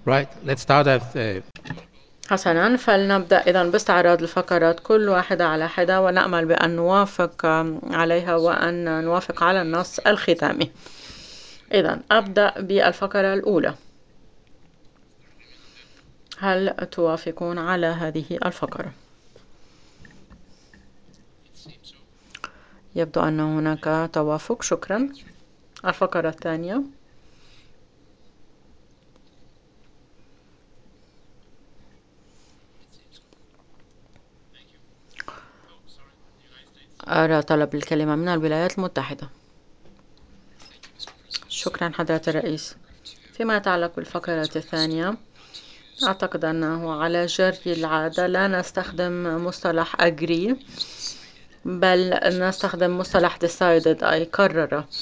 Right, let's start at حسنا، فلنبدأ إذا باستعراض الفقرات كل واحدة على حدة، ونأمل بأن نوافق عليها وأن نوافق على النص الختامي. إذا أبدأ بالفقرة الأولى. هل توافقون على هذه الفقرة؟ يبدو أن هناك توافق، شكرا. الفقرة الثانية. أرى طلب الكلمة من الولايات المتحدة. شكرا حضرة الرئيس. فيما يتعلق بالفقرة الثانية، أعتقد أنه على جري العادة لا نستخدم مصطلح agree، بل نستخدم مصطلح decided أي قرر.